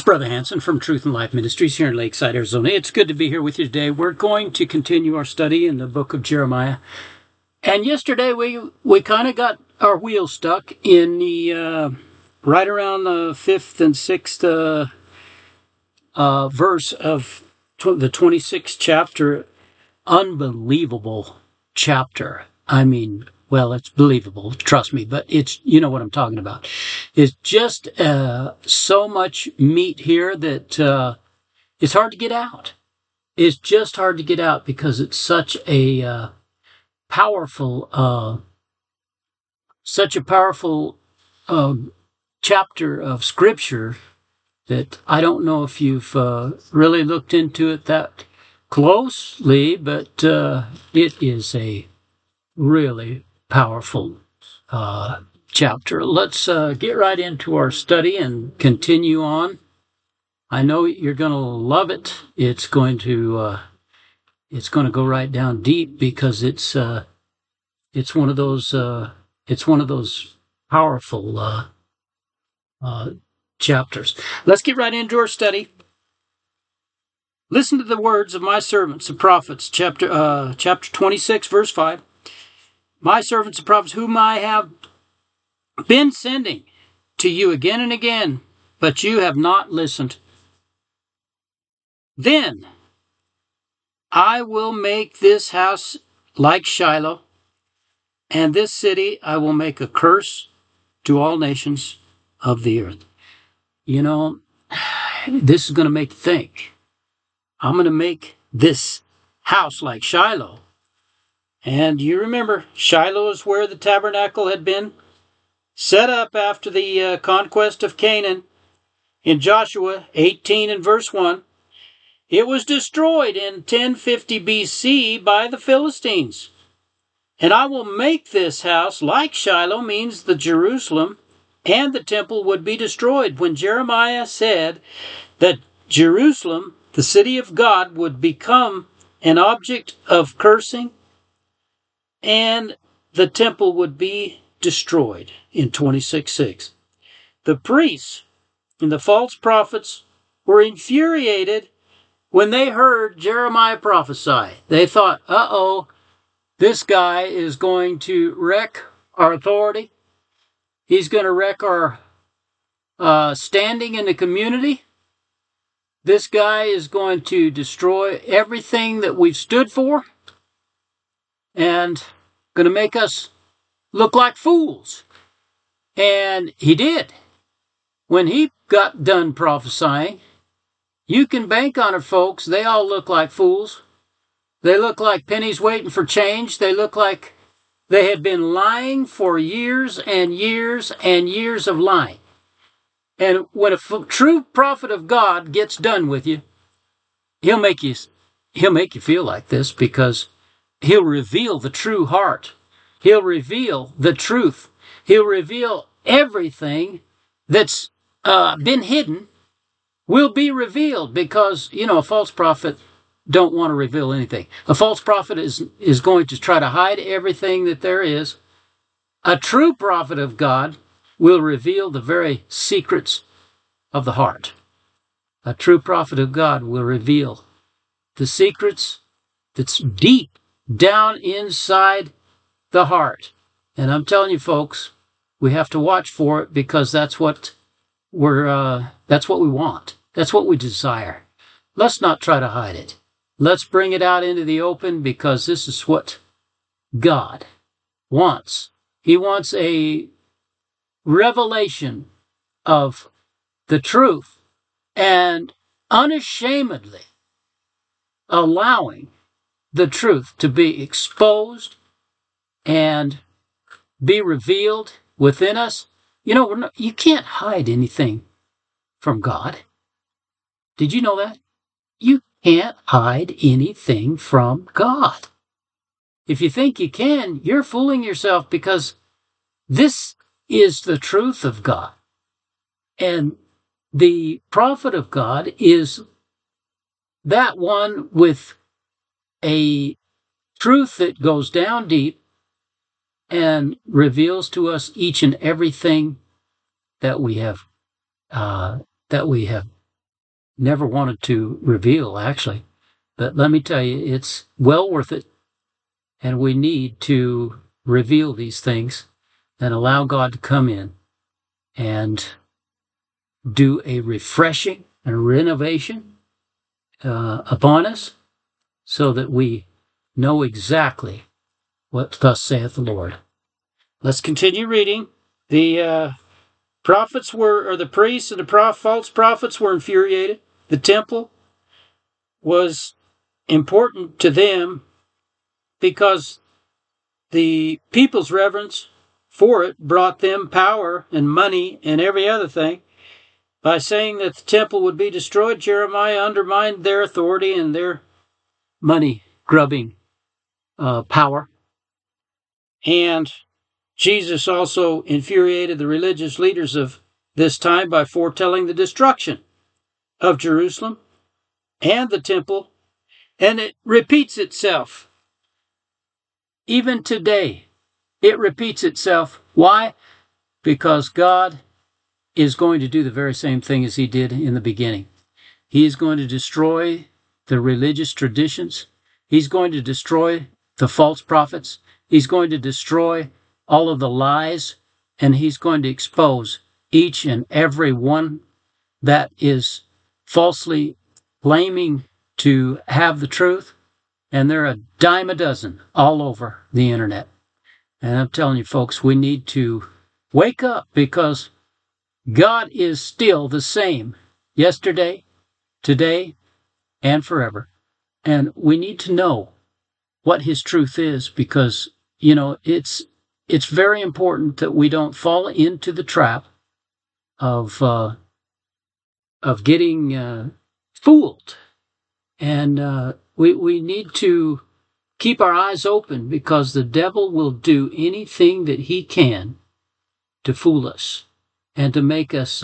Brother Hanson from Truth and Life Ministries here in Lakeside, Arizona. It's good to be here with you today. We're going to continue our study in the book of Jeremiah. And yesterday we kind of got our wheels stuck in the right around the 5th and 6th verse of the 26th chapter. Unbelievable chapter. I mean, well, it's believable, trust me, but it's, you know what I'm talking about. It's just so much meat here that it's hard to get out. It's just hard to get out because it's such a powerful chapter of Scripture that I don't know if you've really looked into it that closely, but it is a really powerful chapter. Let's get right into our study and continue on. I know you're going to love it. It's going to go right down deep because it's one of those powerful chapters. Let's get right into our study. Listen to the words of my servants, the prophets, chapter 26, verse 5. My servants, the prophets, whom I have been sending to you again and again, but you have not listened. Then I will make this house like Shiloh, and this city I will make a curse to all nations of the earth. You know, this is going to make you think. I'm going to make this house like Shiloh. And you remember, Shiloh is where the tabernacle had been set up after the conquest of Canaan in Joshua 18 and verse 1. It was destroyed in 1050 BC by the Philistines. And I will make this house like Shiloh means the Jerusalem and the temple would be destroyed. When Jeremiah said that Jerusalem, the city of God, would become an object of cursing, and the temple would be destroyed in 26:6. The priests and the false prophets were infuriated when they heard Jeremiah prophesy. They thought, uh-oh, this guy is going to wreck our authority. He's going to wreck our standing in the community. This guy is going to destroy everything that we've stood for and going to make us look like fools. And he did. When he got done prophesying, you can bank on it, folks. They all look like fools. They look like pennies waiting for change. They look like they had been lying for years and years and years of lying. And when a true prophet of God gets done with you, he'll make you feel like this because he'll reveal the true heart. He'll reveal the truth. He'll reveal everything that's been hidden will be revealed because, you know, a false prophet don't want to reveal anything. A false prophet is going to try to hide everything that there is. A true prophet of God will reveal the very secrets of the heart. A true prophet of God will reveal the secrets that's deep down inside the heart. And I'm telling you, folks, we have to watch for it because that's what we want. That's what we desire. Let's not try to hide it. Let's bring it out into the open because this is what God wants. He wants a revelation of the truth and unashamedly allowing the truth to be exposed and be revealed within us. You know, you can't hide anything from God. Did you know that? You can't hide anything from God. If you think you can, you're fooling yourself because this is the truth of God. And the prophet of God is that one with a truth that goes down deep and reveals to us each and everything that we have never wanted to reveal, actually. But let me tell you, it's well worth it. And we need to reveal these things and allow God to come in and do a refreshing and renovation upon us so that we know exactly what thus saith the Lord. Let's continue reading. The prophets were, or the priests and the false prophets were infuriated. The temple was important to them because the people's reverence for it brought them power and money and every other thing. By saying that the temple would be destroyed, Jeremiah undermined their authority and their money-grubbing power. And Jesus also infuriated the religious leaders of this time by foretelling the destruction of Jerusalem and the temple. And it repeats itself. Even today, it repeats itself. Why? Because God is going to do the very same thing as he did in the beginning. He is going to destroy the religious traditions. He's going to destroy the false prophets. He's going to destroy all of the lies, and he's going to expose each and every one that is falsely claiming to have the truth. And they're a dime a dozen all over the internet. And I'm telling you, folks, we need to wake up because God is still the same yesterday, today, and forever. And we need to know what his truth is because, you know, it's very important that we don't fall into the trap of getting fooled. And we need to keep our eyes open because the devil will do anything that he can to fool us and to make us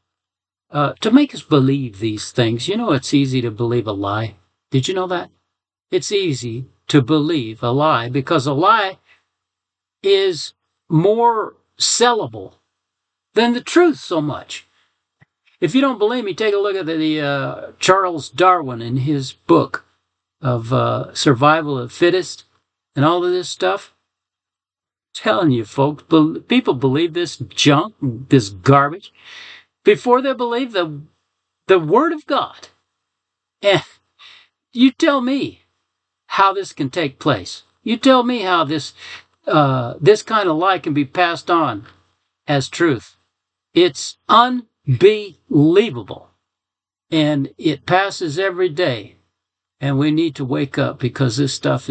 believe these things. You know, it's easy to believe a lie. Did you know that? It's easy to believe a lie because a lie is more sellable than the truth so much. If you don't believe me, take a look at the Charles Darwin in his book of survival of the fittest and all of this stuff. I'm telling you, folks, people believe this junk, this garbage, before they believe the Word of God. And you tell me how this can take place. You tell me how this kind of lie can be passed on as truth. It's unbelievable. And it passes every day. And we need to wake up because this stuff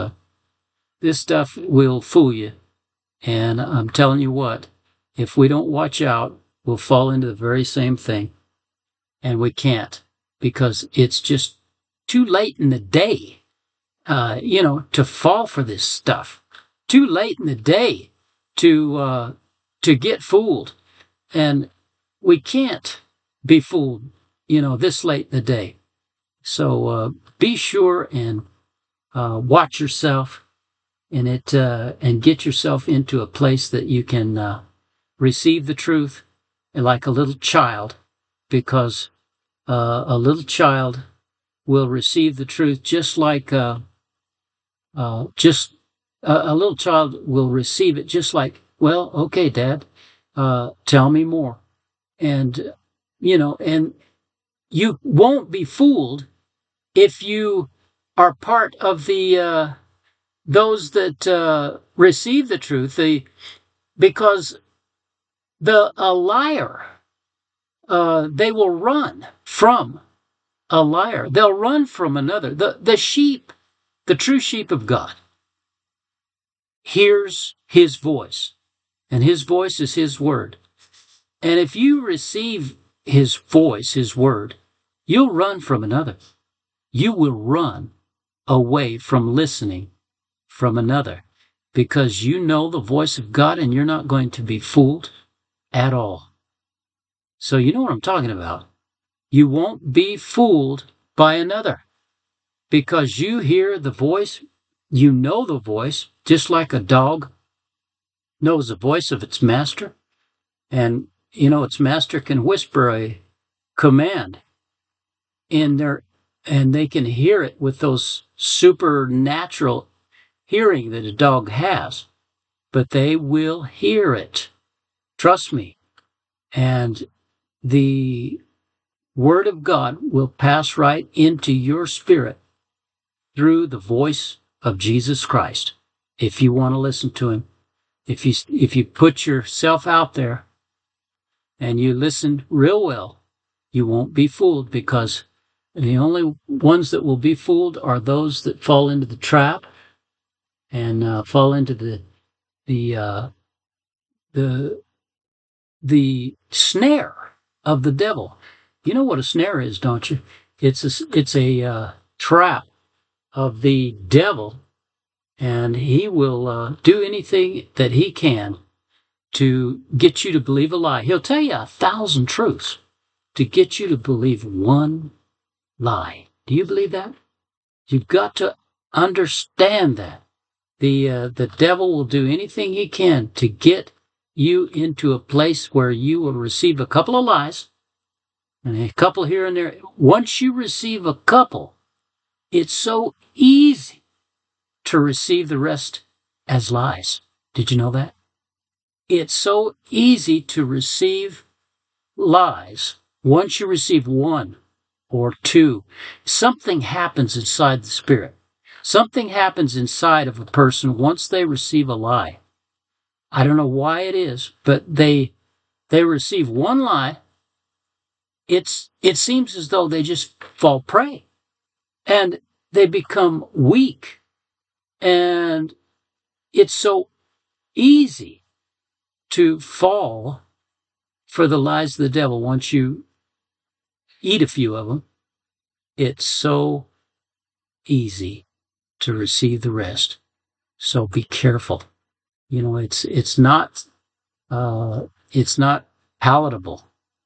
will fool you. And I'm telling you what, if we don't watch out, we'll fall into the very same thing. And we can't because it's just too late in the day, to fall for this stuff. Too late in the day to get fooled. And we can't be fooled, this late in the day. So be sure and watch yourself and get yourself into a place that you can receive the truth like a little child, because a little child will receive the truth just like a little child will receive it just like, well, okay, Dad, tell me more. And, and you won't be fooled if you are part of the those that receive the truth, because a liar, they will run from a liar. They'll run from another. The sheep, the true sheep of God, hears his voice, and his voice is his word. And if you receive his voice, his word, you'll run from another. You will run away from listening from another because you know the voice of God and you're not going to be fooled at all. So you know what I'm talking about. You won't be fooled by another because you hear the voice, you know the voice, just like a dog knows the voice of its master. And, its master can whisper a command and they can hear it with those supernatural hearing that a dog has, but they will hear it. Trust me. And the Word of God will pass right into your spirit through the voice of Jesus Christ. If you want to listen to him, if you put yourself out there and you listen real well, you won't be fooled, because the only ones that will be fooled are those that fall into the trap and fall into the snare of the devil. You know what a snare is, don't you? It's a trap of the devil, and he will do anything that he can to get you to believe a lie. He'll tell you 1,000 truths to get you to believe one lie. Do you believe that? You've got to understand that. The devil will do anything he can to get you into a place where you will receive a couple of lies, and a couple here and there. Once you receive a couple, it's so easy to receive the rest as lies. Did you know that? It's so easy to receive lies. Once you receive one or two, something happens inside the spirit. Something happens inside of a person once they receive a lie. I don't know why it is, but they receive one lie. It seems as though they just fall prey, and they become weak, and it's so easy to fall for the lies of the devil. Once you eat a few of them, it's so easy to receive the rest. So be careful. You know, it's not palatable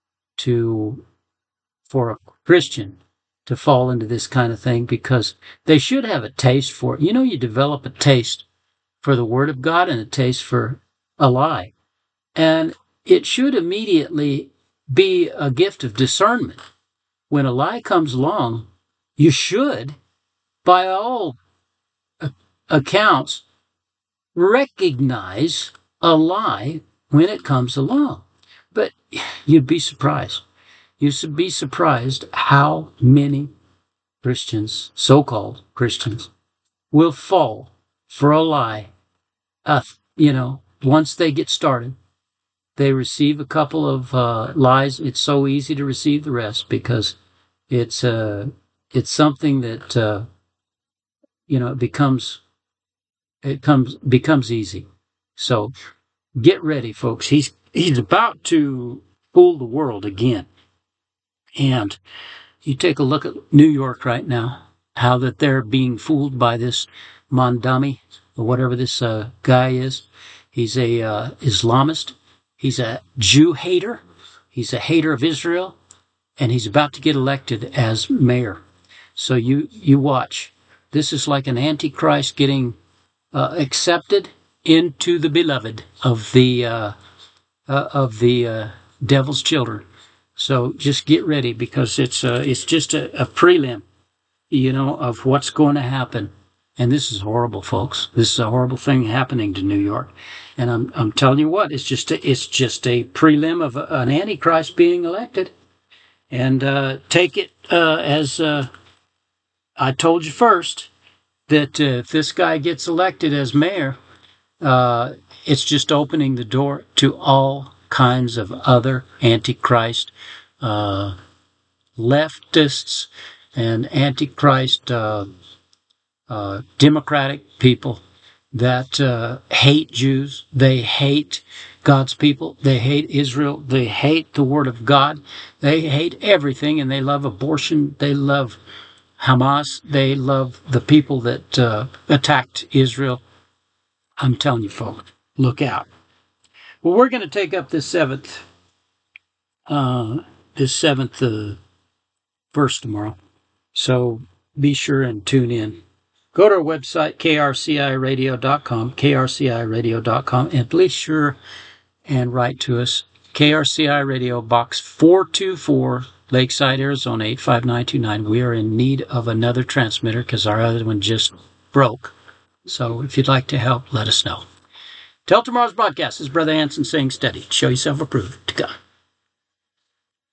for a Christian to fall into this kind of thing, because they should have a taste for it. You know, you develop a taste for the Word of God and a taste for a lie. And it should immediately be a gift of discernment. When a lie comes along, you should, by all accounts, recognize a lie when it comes along. But you'd be surprised. You should be surprised how many Christians, so-called Christians, will fall for a lie. Once they get started, they receive a couple of lies. It's so easy to receive the rest, because it's something that it becomes easy. So get ready, folks. He's about to fool the world again. And you take a look at New York right now, how that they're being fooled by this Mamdani, or whatever this guy is. He's a Islamist. He's a Jew hater. He's a hater of Israel. And he's about to get elected as mayor. So you watch. This is like an antichrist getting accepted into the beloved of the devil's children. So just get ready, because it's just a prelim, of what's going to happen. And this is horrible, folks. This is a horrible thing happening to New York. And I'm telling you what, it's just a prelim of an antichrist being elected. And take it as I told you first, that if this guy gets elected as mayor, it's just opening the door to all kinds of other antichrist leftists and antichrist democratic people that hate Jews. They hate God's people. They hate Israel. They hate the Word of God. They hate everything, and they love abortion. They love Hamas. They love the people that attacked Israel. I'm telling you, folks, look out. Well, we're going to take up this seventh verse tomorrow. So be sure and tune in. Go to our website, krciradio.com, krciradio.com, and be sure and write to us. KRCI Radio, Box 424, Lakeside, Arizona, 85929. We are in need of another transmitter because our other one just broke. So if you'd like to help, let us know. Till tomorrow's broadcast, this is Brother Hanson saying steady. Show yourself approved to God.